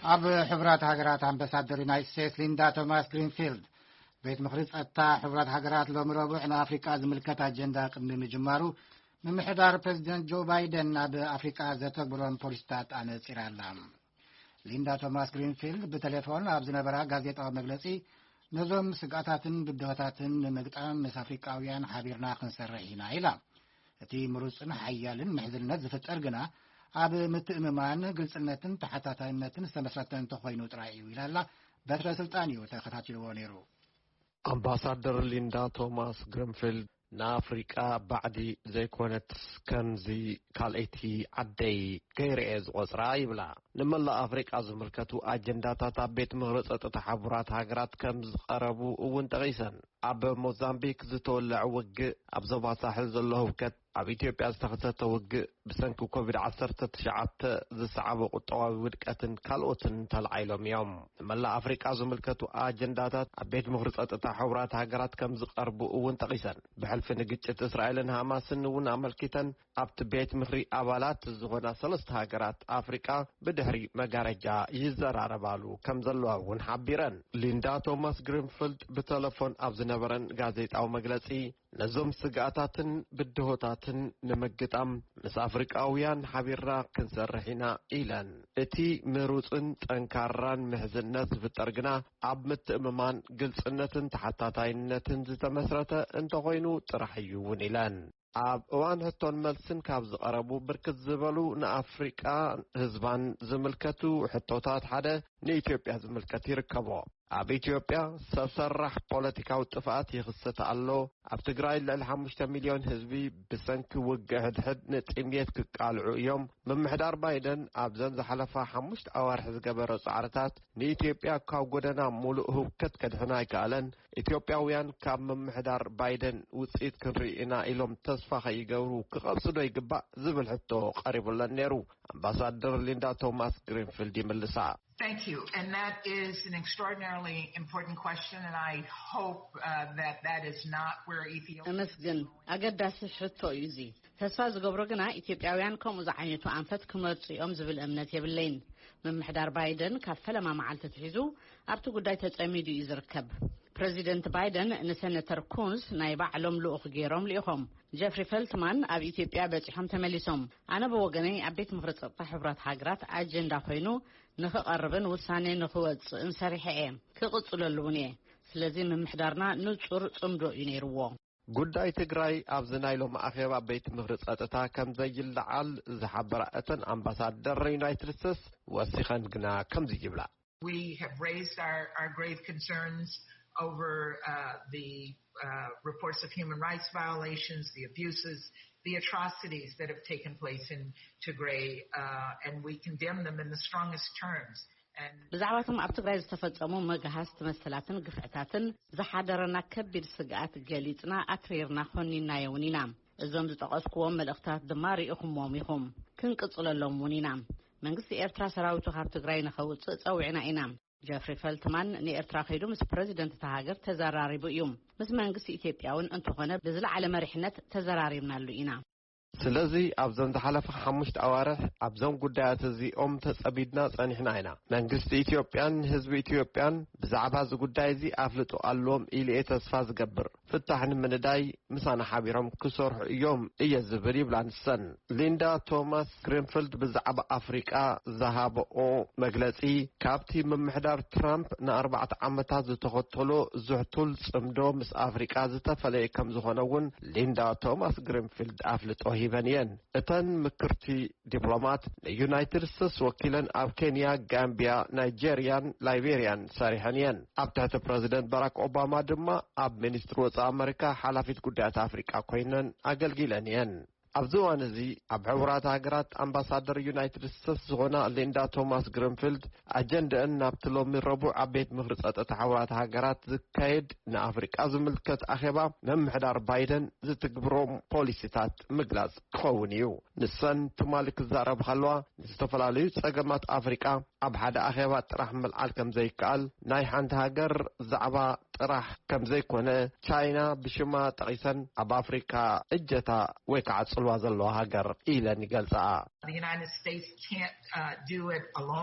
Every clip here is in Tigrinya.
ኣብ ሕብራት ሃገራት ኣምባሳደር ዩናይትድ ስቴትስ ሊንዳ ቶማስ ግሪንፊልድ ቤት ምክሪ ጸጥታ ሕብራት ሃገራት ሎም ረቡዕ ንኣፍሪቃ ዝምልከት ኣጀንዳ ቅድሚ ምጅማሩ ምምሕዳር ፕሬዚደንት ጆ ባይደን ናብ ኣፍሪቃ ዘተግብሮም ፖሊሲታት ኣነጺራ ኣላ። ሊንዳ ቶማስ ግሪንፊልድ ብቴሌፎን ኣብ ዝነበራ ጋዜጣዊ መግለጺ ነዞም ስጋታትን ብድሆታትን ንምግጣም ምስ ኣፍሪቃውያን ሓቢርና ክንሰርሕ ኢና ኢላ። እቲ ምሩጽን ሓያልን ምሕዝልነት ዝፍጠር ግና ኣብ ምትእምማን ግልጽነትን ተሓታታይነትን ዝተመስረተ እንተኾይኑ ጥራይ እዩ ኢላላ። በትረ ስልጣን እዩ ተኸታቲልዎ ነይሩ። ኣምባሳደር ሊንዳ ቶማስ ግሪንፊልድ ንኣፍሪቃ ባዕዲ ዘይኮነት ከምዚ ካልአይቲ ዓደይ ገይርኤ ዝቆፅራ ይብላ። ንመላእ ኣፍሪቃ ዝምልከቱ ኣጀንዳታት ኣብ ቤት ምክሪ ጸጥታ ሕቡራት ሃገራት ከም ዝቐረቡ እውን ጠቒሰን። ኣብ ሞዛምቢክ ዝተወልዐ ውግእ፣ ኣብ ዞባ ሳሕል ዘሎ ህውከት፣ ኣብ ኢትዮጵያ ዝተኸሰተ ውግእ ብሰንኪ ኮቪድ-19 ዝሰዓበ ቁጠባዊ ውድቀትን ካልኦትን ተላዒሎም እዮም። ንመላእ ኣፍሪቃ ዝምልከቱ ኣጀንዳታት ኣብ ቤት ምክሪ ጸጥታ ሕቡራት ሃገራት ከም ዝቐርቡ እውን ጠቒሰን። ብሕልፊ ንግጭት እስራኤልን ሃማስን እውን ኣመልኪተን ኣብቲ ቤት ምክሪ ኣባላት ዝኾና 3 ሃገራት ኣፍሪቃ ብድሕሪ መጋረጃ ይዘራረባሉ ከም ዘለዋ እውን ሓቢረን። ሊንዳ ቶማስ ግሪንፊልድ ብቴሌፎን ኣብ ዝነበረን ጋዜጣዊ መግለጺ ነዞም ስጋኣታትን ብድሆታትን ንምግጣም ምስ ኣፍሪቃውያን ሓቢርና ክንሰርሕ ኢና ኢለን። እቲ ምሩፅን ጠንካራን ምሕዝነት ዝፍጠር ግና ኣብ ምትእምማን ግልጽነትን ተሓታታይነትን ዝተመስረተ እንተኾይኑ ጥራሕ እዩ እውን ኢለን። ኣብ እዋን ሕቶን መልስን ካብ ዝቐረቡ ብርክት ዝበሉ ንኣፍሪቃ ህዝባን ዝምልከቱ ሕቶታት ሓደ ንኢትዮጵያ ዝምልከት ይርከቦ። ኣብ ኢትዮጵያ ሰብ ሰራሕ ፖለቲካዊ ጥፍኣት ይኽሰት ኣሎ። ኣብ ትግራይ ልዕሊ 5 ሚልዮን ህዝቢ ብሰንኪ ውግእ ሕድሕድ ንጥምየት ክቃልዑ እዮም። ምምሕዳር ባይደን ኣብዘን ዝሓለፋ 5 ኣዋርሒ ዝገበረ ጻዕርታት ንኢትዮጵያ ካብ ጎደና ሙሉእ ህውከት ከድሕና ኣይከኣለን። ኢትዮጵያውያን ካብ ምምሕዳር ባይደን ውፅኢት ክንርኢ ኢና ኢሎም ተስፋ ከይገብሩ ክቐብጽዶ ይግባእ ዝብል ሕቶ ቀሪቡለን ነይሩ። ኣምባሳደር ሊንዳ ቶማስ ግሪንፊልድ ይምልሳ። Thank you. And that is an extraordinarily important question, and I hope that is not where Ethiopia... أمسجن أقدس حتى يزي تسفاز قبرقنا إثيوبيان كم زعينتو أنفت كمرتي أمز بالأمنة يبلين من محدار بايدن كفلا ما معلت تحيزو أبتو قداي تتأميدو يزركب. بريزيدنت بايدن نسنتر كونز نايبا علم لؤخ غيرهم ليهم جيفري فلتمان أب إثيوبيا بتحم تمليسهم أنا بوغني أبيت مفرط حبرات هاجرات أجندا فينو نخقربن وساني نخوت انسريحه كقصل اللونيه ስለዚህ ምምሕዳርና ንጹር ጽምዶ ይነርዎ ጉዳይ ትግራይ ኣብ ዝናይሎም ኣኼባ ቤት ምክሪ ጸጥታ ከም ዘይልዓል ዝሓበራ እተን ኣምባሳደር ዩናይትድ ስቴትስ ወሲኸን ግና ከምዚ ይብላ። We have raised our grave concerns over the reports of human rights violations, the abuses, the atrocities that have taken place in Tigray, and we condemn them in the strongest terms. ብዛዕባቶም ኣብ ትግራይ ዝተፈጸሙ መጋሃስ ተመሰላትን ግፍዕታትን ዝሓደረና ከቢድ ስግኣት ገሊጽና ኣትሪርና ኾኒና የውኒና እዞም ዝጠቐስክዎም መልእኽታት ድማ ሪኢኹምዎም ኢኹም ክንቅጽለሎም እውን ኢና መንግስቲ ኤርትራ ሰራዊቱ ካብ ትግራይ ንኸውፅእ ፀዊዕና ኢና ጀፍሪ ፈልትማን ንኤርትራ ኸይዱ ምስ ፕሬዚደንት ተሃገር ተዘራሪቡ እዩ ምስ መንግስቲ ኢትዮጵያ እውን እንተኾነ ብዝለዓለ መሪሕነት ተዘራሪብናሉ ኢና ስለዚ ኣብዘን ዝሓለፈ 5 ኣዋርሕ ኣብዘን ጉዳያት እዚኦም ተጸቢድና ጸኒሕና ኢና መንግስቲ ኢትዮጵያን ህዝቢ ኢትዮጵያን ብዛዕባ እዚ ጉዳይ እዚ ኣፍልጡ ኣሎም ኢሉ ተስፋ ዝገብር ፍታሕ ንምንዳይ ምሳና ሓቢሮም ክሰርሑ እዮም እየ ዝብል ይብላ ንሰን ሊንዳ ቶማስ ግሪንፊልድ ብዛዕባ ኣፍሪቃ ዝሃበኦ መግለጺ ካብቲ ምምሕዳር ትራምፕ ን4 ዓመታት ዝተኸተሎ ዝሕቱል ጽምዶ ምስ ኣፍሪቃ ዝተፈለየ ከም ዝኾነ እውን ሊንዳ ቶማስ ግሪንፊልድ ኣፍልጦ ሂበንየን እተን ምክርቲ ዲፕሎማት ንዩናይትድ ስቴትስ ወኪለን ኣብ ኬንያ ጋምቢያ ናይጄሪያን ላይቤሪያን ሰሪሐንየን ኣብ ትሕቲ ፕሬዚደንት ባራክ ኦባማ ድማ ኣብ ሚኒስትሪ ወፃኢ ኣሜሪካ ሓላፊት ጉዳያት ኣፍሪቃ ኮይነን ኣገልጊለን እየን ኣብዚ እዋን እዚ ኣብ ሕቡራት ሃገራት ኣምባሳደር ዩናይትድ ስቴትስ ዝኾና ሊንዳ ቶማስ ግሪንፊልድ ኣጀንዳን ናብቲ ሎሚ ረቡዕ ኣብ ቤት ምክሪ ጸጥታ ሕቡራት ሃገራት ዝካየድ ንኣፍሪቃ ዝምልከት ኣኼባ ምምሕዳር ባይደን ዝትግብሮም ፖሊሲታት ምግላጽ ክኸውን እዩ ንሰን ትማሊ ክዛረብ ከለዋ ንዝተፈላለዩ ጸገማት ኣፍሪቃ ኣብ ሓደ ኣኼባ ጥራሕ ምልዓል ከም ዘይከኣል ናይ ሓንቲ ሃገር ዛዕባ ጥራሕ ከም ዘይኮነ ቻይና ብሽማ ጠቒሰን ኣብ ኣፍሪካ እጀታ ወይ ከዓ ጽልዋ ዘለዋ ሃገር ኢለን ይገልጻ The United States can't do it alone.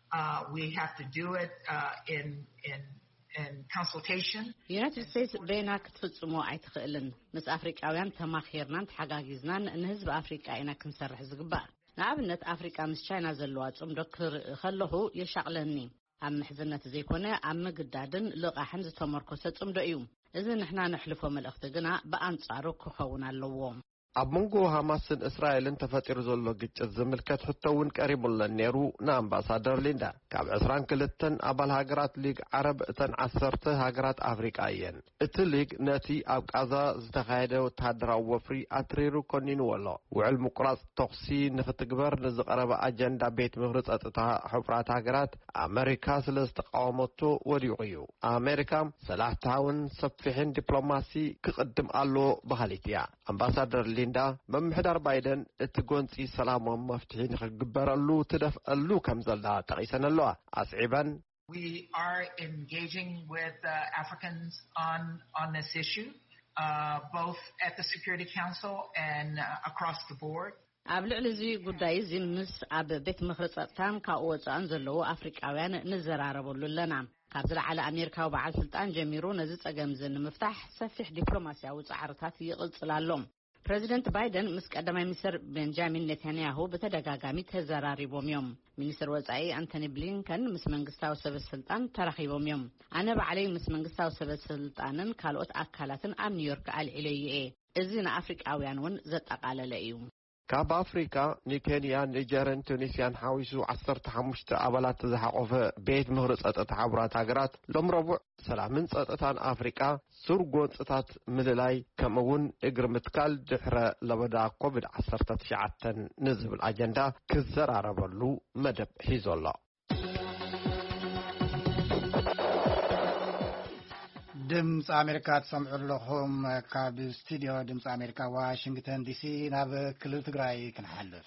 We have to do it in consultation. United States بينا كتفصمو አይትخእልን ምስ አፍሪካውያን ተማኺርናን ተሓጋጊዝናን ንህዝብ አፍሪካ ኢና ክንሰርሕ ዝግባእ ንኣብነት አፍሪካ ምስ ቻይና ዘለዋ ጽምዶ ከለሁ የሻቅለኒ ኣብ ምሕዝነት ዘይኮነ ኣብ ምግዳድን ልቃሕን ዝተመርኮሰ ጽምዶ እዩ እዚ ንሕና ንሕልፎ መልእኽቲ ግና በአንጻሩ ክኸውን ኣለዎ ኣብ መንጎ ሃማስን እስራኤልን ተፈጢሩ ዘሎ ግጭት ዝምልከት ሕቶውን ቀሪቡለን ነይሩ ንኣምባሳደር ሊንዳ ካብ 22 ኣባል ሃገራት ሊግ ዓረብ እተን 10 ሃገራት ኣፍሪቃ እየን እቲ ሊግ ነቲ ኣብ ቃዛ ዝተኻየደ ወተሃደራዊ ወፍሪ ኣትሪሩ ኮኒኑ ኣሎ ውዕል ምቁራጽ ተኽሲ ንኽትግበር ንዝቐረበ ኣጀንዳ ቤት ምኽሪ ጸጥታ ሕቡራት ሃገራት ኣሜሪካ ስለ ዝተቃወመቶ ወዲቑ እዩ ኣሜሪካ ሰላሕታውን ሰፊሕን ዲፕሎማሲ ክቕድም ኣሎ በሃሊት እያ ኣምባሳደር ሊንዳ መምሕዳር ባይደን እቲ ጎንፂ ሰላሞም መፍትሒ ንኽግበረሉ ትደፍአሉ ከም ዘላ ጠቒሰን ኣለዋ ኣስዒበን We are engaging with Africans on this issue both at the Security Council and across the board ኣብ ልዕሊ እዚ ጉዳይ እዚ ምስ ኣብ ቤት ምኽሪ ጸጥታን ካብ ወጻእን ዘለዉ ኣፍሪቃውያን ንዘራረበሉ ኣለና ካብ ዝለዓለ ኣሜሪካዊ በዓል ስልጣን ጀሚሩ ነዚ ጸገም ንምፍታሕ ሰፊሕ ዲፕሎማስያዊ ጻዕርታት ይቕጽል ኣሎ ፕሬዚደንት ባይደን ምስ ቀዳማይ ሚኒስትር ቤንጃሚን ኔታንያሁ በተደጋጋሚ ተዘራሪቦም እዮም ሚኒስትር ወጻኢ አንቶኒ ብሊንከን ምስ መንግስታዊ ሰበ ስልጣን ተራኺቦም እዮም ኣነ ባዕለይ ምስ መንግስታዊ ሰበ ስልጣንን ካልኦት ኣካላትን ኣብ ኒውዮርክ ኣልዒለየ እዚ ንኣፍሪቃውያን ውን ዘጠቃለለ እዩ ካብ ኣፍሪካ ንኬንያ ኒጀርን ቱኒስያን ሓዊሱ 15 ኣባላት ዝሓቆፈ ቤት ምኽሪ ጸጥታ ሕቡራት ሃገራት ሎም ረቡዕ ሰላምን ጸጥታን ኣፍሪካ ሱርጎንጽታት ምልላይ ከምኡውን እግሪ ምትካል ድሕረ ለበዳ ኮቪድ-19 ንዝብል ኣጀንዳ ክዘራረበሉ መደብ ሒዙ ኣሎ ድምፂ ኣሜሪካ ትሰምዑ ኣለኹም ካብ ስቱድዮ ድምፂ ኣሜሪካ ዋሽንግተን ዲሲ ናብ ክልል ትግራይ ክንሓልፍ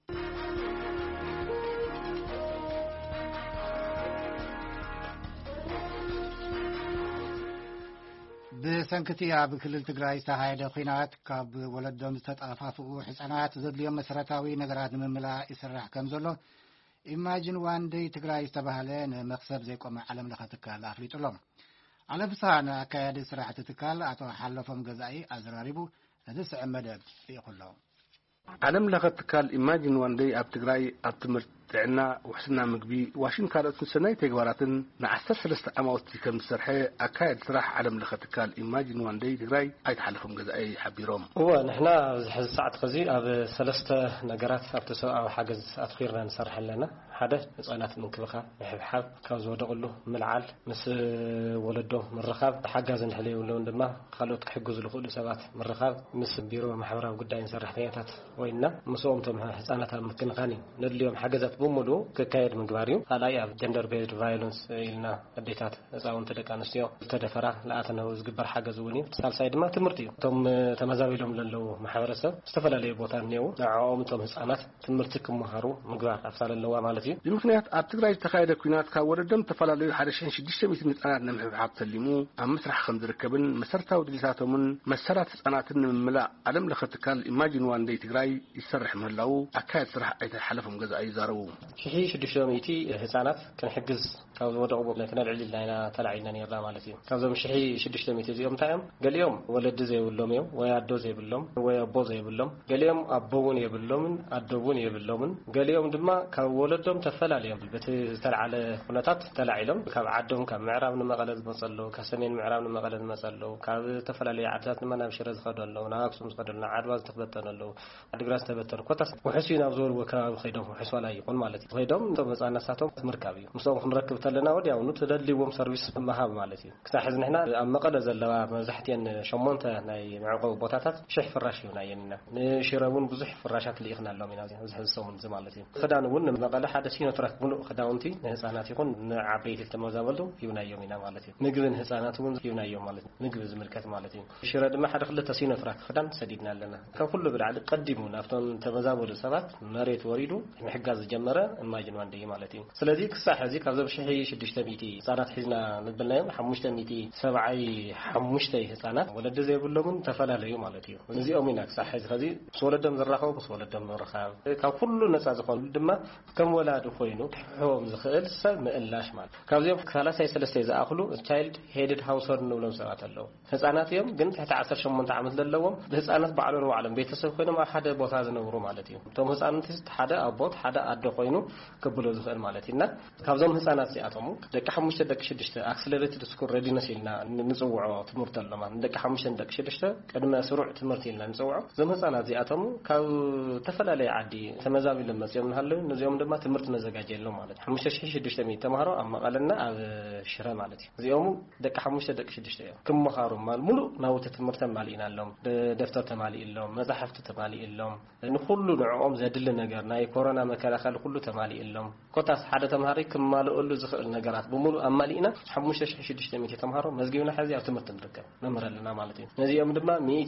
ብሰንክቲ ኣብ ክልል ትግራይ ዝተኻየደ ኩናት ካብ ወለዶም ዝተጣፋፍኡ ህፃናት ዘድልዮም መሰረታዊ ነገራት ንምምላእ ይስራሕ ከም ዘሎ ኢማጂን ዋን ዴይ ትግራይ ዝተባህለ ንመክሰብ ዘይቆመ ዓለም ለኸ ትካል ኣፍሊጡሎም على بسان كياد سرعة تكال أتو حلفهم جزائي أزراريبو هذا سعمدة يقول لهم علم لغت تكال إيماجين وان دي أبتغراي أتمر تعنا وحسنا مقبي واشين كانت سنة تجواراتن نعسر سلسة أموتي كم سرحة أكاد سرح علم لغت تكال إيماجين وان دي تجراي أي تحلفهم جزائي حبيرهم هو نحن حز ساعة خزي أب سلسة نجارات أبتسوء أو حاجز أتخيرنا نسرح لنا حدث صانات من كبخة حب كاوز ودقله ملعال مس ولده من رخاب حجز نحلي ولا ندما خلوت حجز الخول سبات من رخاب مس بيرو محورة قدام سرح ثياتات وإننا مسومتهم صانات ممكن غني ندليهم حجزات بمولو ككايد من جواريو هلا يا gender based violence إلنا أديتات زاون تلك أنستيو تدفرة لا أتناوز جبر حجز وني سالسايد ما تمرتي توم تمزاويلهم للو محورة استفلا لي بوتان نيو نعوم توم صانات تمرتكم مهارو مجوار أفصل اللواء مالتي بمكنيات أبتغراي تخايد كوينات كوردم تفلالي حرشين شديشة مثل أنا نمحب عبد الليمو أم مسرح خمد ركبن مسرتها ودلساتهم من مسرات أنا ملا علم لختكال إيماجين وان دي تغراي يسرح من اللو أكاد سرح أي حلفهم جزء أي زارو شيء شديشة ميتي حسانات كان حجز كاوز ودعوا لكن العلي لنا طلعنا نيرلا مالتي كاوز مش شديشة ميتي يوم تايم قال يوم ولد زي باللوم يوم ويعدو زي باللوم ويابو زي باللوم قال يوم أبوون يبلوم أدوون يبلوم قال يوم دما كولدهم تفلا اليوم بتطلع على قناتات طلع لهم كعدهم كمعراب نمغلد مصلو كسمين معراب نمغلد مصلو كتفلا لي عادات ما نمشرز خدلو ناقصم خدلنا عدواز تخبطنا أدغراس تبتر كوتاس وحسين أبزور وكاب خيدهم وحسولا يكون مالتي خيدهم تبص نساتهم مركبي مسوم نركب تلنا ودي أو نتدليهم سيرفيس مهاب مالتي كتاحزن إحنا مقالة زلوا مزحتين شمونته ناي معقوب بوتاتات شح فراشي وناينا نشربون بزح فراشات اللي إخنا لهم ينازل زح الصوم زمالتي خدان ون مقالة حدثين ترك بنو خداونتي نهزانات يكون عبيت التمازابلو يونا يومنا مالتي نجبن هزاناتهم يونا يوم مالتي نجبن زملكات مالتي شرد ما حد خلت تسين ترك خدان سديدنا لنا كان كله بالعدد قدموا نفتون تمازابلو سبات مريت وريدو محجاز جمر ዝነበረ ኢማጂን ዋን ዴይ ማለት እዩ ስለዚ ክሳብ ሕዚ ካብዞም 1600 ህፃናት ሒዝና ንብልናዮም 575 ህፃናት ወለዲ ዘይብሎምን ተፈላለዩ ማለት እዩ እዚኦም ኢና ክሳብ ሕዚ ከዚ ወለዶም ዝራኸቡ ምስ ወለዶም ምርኻብ ካብ ኩሉ ነፃ ዝኾኑ ድማ ከም ወላዲ ኮይኑ ክሕዎም ዝኽእል ሰብ ምእላሽ ማለት ካብዚኦም 33 ዝኣኽሉ ቻይልድ ሄድድ ሃውስሆልድ ንብሎም ሰባት ኣለዉ ህፃናት እዮም ግን ትሕቲ 18 ዓመት ዘለዎም ህፃናት ባዕሎም ባዕሎም ቤተሰብ ኮይኖም ኣብ ሓደ ቦታ ዝነብሩ ማለት እዩ እቶም ህፃናት ሓደ ኣቦት ሓደ ኣዶ ኮይኑ ክብሎ ዝኽእል ማለት እዩ እና ካብዞም ህፃናት እዚኣቶም ደቂ 5 ደቂ 6 ኣክሰለሬትድ ስኩል ሬዲነስ ኢልና ንፅውዖ ትምህርቲ ኣሎ ማለት ደቂ 5 ደቂ 6 ቅድመ ስሩዕ ትምህርቲ ኢልና ንፅውዖ እዞም ህፃናት እዚኣቶም ካብ ተፈላለየ ዓዲ ተመዛቢሎም መፅኦም ንሃለዉ ነዚኦም ድማ ትምህርቲ ነዘጋጀሎም ማለት 5600 ተምሃሮ ኣብ መቐለና ኣብ ሽረ ማለት እዩ እዚኦም ደቂ 5 ደቂ 6 እዮም ክመኻሩ ማለት ሙሉእ ናውቲ ትምህርቲ ማሊእና ኣሎም ደፍተር ተማሊእሎም መጽሓፍቲ ተማሊእሎም ንኩሉ ንዕኦም ዘድሊ ነገር ናይ ኮሮና መከላኸሊ ኩሉ ተማሊእሎም ኮታስ ሓደ ተምሃሪ ክማልኡሉ ዝኽእል ነገራት ብሙሉእ ኣማሊእና 5600 ተምሃሮ መዝጊብና ሕዚ ኣብ ትምህርቲ ንርከብ መምህር ኣለና ማለት እዩ ነዚኦም ድማ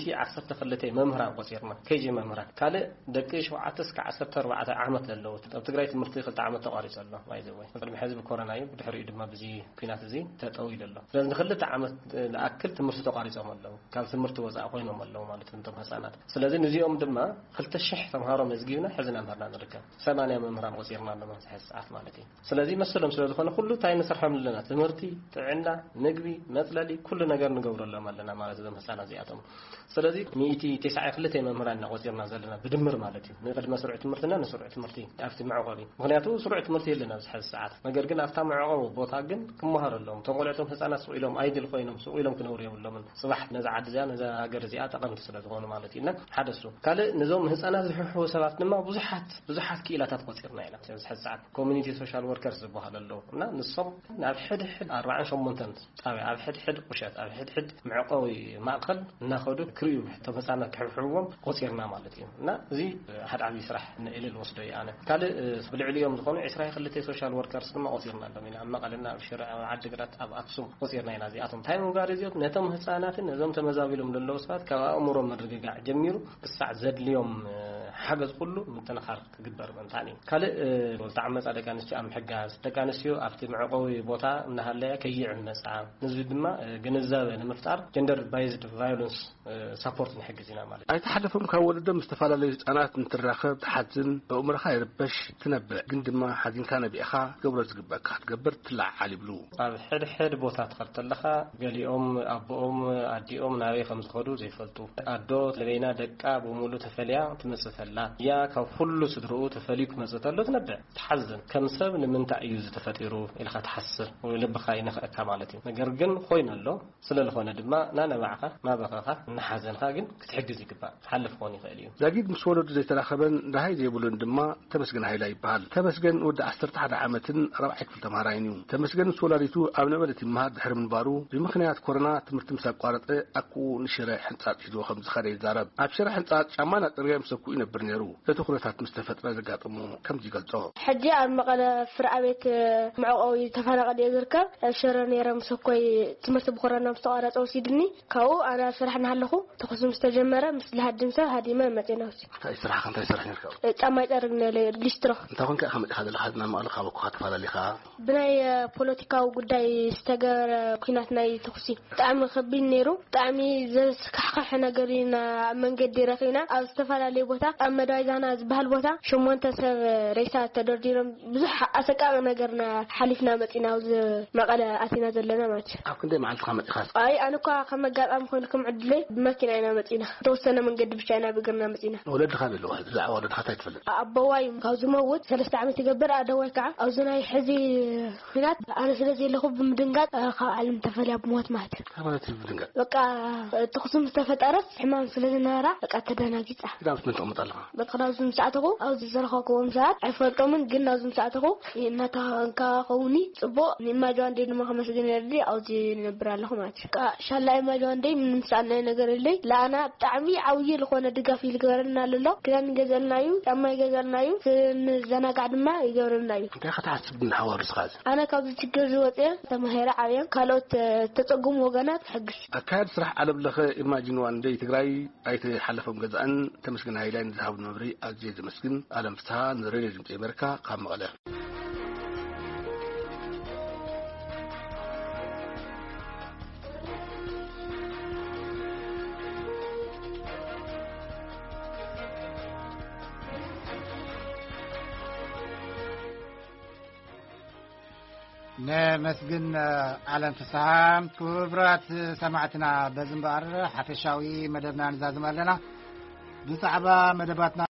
112 መምህራን ቆፂርና KG መምህራን ካልእ ደቂ 7 እስከ 14 ዓመት ኣለዉ ኣብ ትግራይ ትምህርቲ 2 ዓመት ተቋሪጹ ኣሎ ባይዘወይ ቅድሚ ሕዚ ብኮሮና እዩ ብድሕሪኡ ድማ በዚ ኩናት እዚ ተጠዊሉ ኣሎ ስለዚ 2 ዓመት ለኣክል ትምህርቲ ተቋሪጾም ኣለዉ ካብ ትምህርቲ ወፃኢ ኮይኖም ኣለዉ ማለት እንቶም ህፃናት ስለዚ ነዚኦም ድማ 2000 ተምሃሮ መዝጊብና ሕዝና መምህራን ንርከብ 80 መምህራን ቆፂርና ኣለና ሰዓት ማለት እዩ ስለዚ መስሎም ስለዝኾነ ኩሉ ታይ ንሰርሖም ኣለና ትምህርቲ ጥዕና ምግቢ መጽለሊ ኩሉ ነገር ንገብረሎም ኣለና ማለት እዮም ህፃናት እዚኣቶም ስለዚ 192 መምህራን ቆፂርና ዘለና ብድምር ማለት እዩ ንቅድመ ስሩዕ ትምህርትና ንስሩዕ ትምህርቲ ኣብቲ መዕቆቢ ምክንያቱ ስሩዕ ትምህርቲ የለና ዝሕዝ ሰዓት ነገር ግን ኣብታ መዕቆቢ ቦታ ግን ክመሃረሎም ተቆልዕቶም ህፃናት ስቁኢሎም ኣይድል ኮይኖም ስቁኢሎም ክነብሩ የብሎምን ጽባሕ ነዛ ዓዲ እዚኣ ነዛ ሃገር እዚኣ ጠቐምቲ ስለዝኾኑ ማለት እዩ እና ሓደሱ ካልእ ነዞም ህፃናት ዝሕሑ ሰባት ድማ ብዙሓት ክኢላታት ቆፂርና ኢና ዝሕዝ ሰዓት ኮሚኒቲ ሶሻል ወርከርስ ዝበሃሉ ኣለዉ እና ንሶም ናብ ሕድሕድ 48 ጣብያ ኣብ ሕድሕድ ቁሸት ኣብ ሕድሕድ መዕቆቢ ማእከል እናኸዱ ክርእዩ እቶም ህፃናት ክሕሕዎም ቆፂርና ማለት እዩ እና እዚ ሓደ ዓብዪ ስራሕ ንኢል ወስዶ እዩ ኣነ ካልእ ብልዕሊኦም ዝኾኑ 22 ሶሻል ወርከርስ ድማ ቆፂርና ኣሎም ኢና ኣብ መቐለና ኣብ ሽረ ኣብ ዓዲግራት ኣብ ኣክሱም ቆፂርና ኢና እዚኣቶም እንታይ ምግባር እዚኦም ነቶም ህፃናትን ነዞም ተመዛቢሎም ዘለዉ ሰባት ካብ ኣእምሮም ምርግጋዕ ጀሚሩ ክሳዕ ዘድልዮም ሓገዝ ኩሉ ምትንኻር ክግበር ምንታን እዩ ካልእ ዝተዓመፃ ደቂ ኣንስትዮ ኣብ ምሕጋዝ ደቂ ኣንስትዮ ኣብቲ መዕቆቢ ቦታ እናሃለያ ከይዕመፃ ነዚ ድማ ግንዛቤ ንምፍጣር ጀንደር ባይዝድ ቫዮለንስ ሰፖርት ንሕግዝ ኢና ማለት ኣይተሓለፎም ካብ ወለዶም ዝተፈላለዩ ህፃናት እንትራኸብ ተሓዝን በእምርኻ ይርበሽ ትነብዕ ግን ድማ ሓዚንካ ነቢዕኻ ገብሮ ዝግበአካ ክትገብር ትለዓል ይብሉ ኣብ ሕድሕድ ቦታ ትኸድ ተለኻ ገሊኦም ኣቦኦም ኣዲኦም ናበይ ከም ዝኸዱ ዘይፈልጡ ኣዶ ለበይና ደቃ ብሙሉእ ተፈልያ ትመፅእ ተላ ያ ካብ ኩሉ ስድርኡ ተፈልዩ ክመፅእ ተሎ ትነብዕ ትሓዝን ከም ሰብ ንምንታይ እዩ ዝተፈጢሩ ኢልካ ትሓስብ ወይ ልብኻ ይነኽአካ ማለት እዩ ነገር ግን ኮይኑ ኣሎ ስለዝኾነ ድማ ናነባዕኻ ናበኻኻ እናሓዘንካ ግን ክትሕግዝ ይግባእ ሓልፍ ክኾን ይኽእል እዩ ዛጊድ ምስ ወለዱ ዘይተራኸበን ዳሃይ ዘይብሉን ድማ ተመስገን ሃይላ ይበሃል ተመስገን ወዲ 11 ዓመትን 4ይ ክፍሊ ተምሃራይን እዩ ተመስገን ምስ ወላዲቱ ኣብ ነበለት ይመሃር ድሕሪ ምንባሩ ብምኽንያት ኮሮና ትምህርቲ ምስ ኣቋረፀ ኣኩኡ ንሽረ ሕንፃፅ ሒዝዎ ከም ዝኸደ ይዛረብ ኣብ ሽረ ሕንፃፅ ጫማና ፅርግያ ምሰኩ ይነብር ነይሩ እቲ ኩነታት ምስ ተፈጥረ ዘጋጥሙ ከምዚ ይገልጾ ሕጂ ኣብ መቐለ ፍርዓ ቤት መዕቆቢ ተፈናቐል እየ ዝርከብ ኣብ ሽረ ነይረ ምሰኮይ ትምህርቲ ብኮሮና ምስ ተቋረፀ ወሲድኒ ካብኡ ኣነ ስራሕ ንሃለኹ ተኸሱ ምስ ተጀመረ ምስ ዝሃድም ሰብ ሃዲመ መፅና ውሲ እንታይ ስራሕ እንታይ ስራሕ ነርካ ጫማ ይጠርግ ነለ ሊስትሮ እንታይ ኮንከ ከመጥኻ ዘለኻ ናብ መቐለ ካብኩ ተፈላለኻ ብናይ ፖለቲካዊ ጉዳይ ዝተገበረ ኩናት ናይ ተኽሲ ብጣዕሚ ከቢድ ነይሩ ብጣዕሚ ዘስካሕካሕ ነገር ኢና መንገዲ ረኺና ኣብ ዝተፈላለዩ ቦታ ኣብ መድዋይዛና ዝበሃል ቦታ 8 ሰብ ሬሳ ተደርዲሮም ብዙሕ ኣሰቃቂ ነገርና ሓሊፍና መፂና ኣብዚ መቐለ ኣቲና ዘለና ማለት እዩ ኣብ ክንደይ መዓልትካ መፂኻ ኣይ ኣነ እኳ ከም ኣጋጣሚ ኮይኑ ከም ዕድለይ ብመኪና ኢና መፂና ተወሰነ መንገዲ ብቻ ኢና ብእግርና መፂና ወለድኻ ዘለዋ ብዛዕባ ወለድኻ እንታይ ትፈልጥ ኣቦዋይ ካብ ዝመውት 3 ዓመት ይገብር ኣደዋይ ከዓ ኣብዚ ናይ ሕዚ ኩናት ኣነ ስለዘለኹ ብምድንጋጥ ካብ ዓለም ተፈልያ ብሞት ማለት እዩ ካባለት ብምድንጋጥ በቃ ተኽሱም ዝተፈጠረት ሕማም ስለዝነበራ በቃ ተደናጊፃ ዳምስ ምን ተቐምጥ ኣለኻ በቃ ናብዚ ምሳዕትኹ ኣብዚ ዝረኸብክዎም ሰባት ኣይፈልጦምን ግን ናብዚ ምሳዕትኹ እናተንከባኸቡኒ ፅቡቅ ንኢማጅዋን ደይ ድማ ከመስግን የድሊ ኣብዚ ንነብር ኣለኹ ማለት እዩ ሻላ ኢማጅዋን ደይ ምንም ሰኣልናይ ነገር የለይ ለኣና ብጣዕሚ ዓብዪ ዝኾነ ድጋፍ ይልግበረልና ኣሎ ክዳን ይገዘልና እዩ ጫማ ይገዘልና እዩ ንዘናጋዕ ድማ ይገብረልና እዩ እንታይ ከተሓስብ ንሓዋሩ ስኻዚ ኣነ ካብዚ ችግር ዝወፅየ ተማሂረ ዓብዮም ካልኦት ተፀጉሙ ወገናት ሕግስ ኣካያድ ስራሕ ዓለም ለኸ ኢማጂን ዋን ደይ ትግራይ ኣይተሓለፎም ገዛእን ተመስገን ሃይላይን ዝተሃብ ነብሪ ኣዝየ ዝመስግን ኣለም ፍስሓ ንሬድዮ ድምፂ ኣሜሪካ ካብ መቐለ نمسجن على انفسام كبرات سمعتنا بزنبار حفشاوي مدبنا نزازم لنا بصعبة مدباتنا